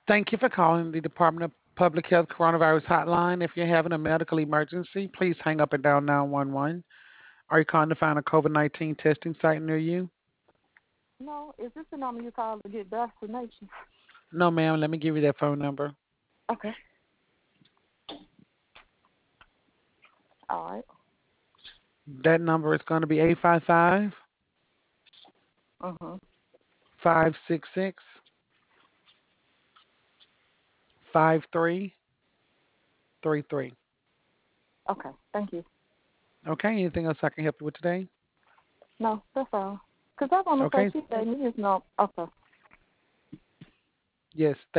Thank you for calling the Department of Public Health Coronavirus Hotline. If you're having a medical emergency, please hang up and dial 911. Are you calling to find a COVID-19 testing site near you? No, is this the number you call to get vaccination? No, ma'am. Let me give you that phone number. Okay. All right. That number is going to be 855 Mm-hmm. 566 5333. Okay. Thank you. Okay, anything else I can help you with today? No, that's all. Because I want to say Okay, she gave me his number. Okay. yes,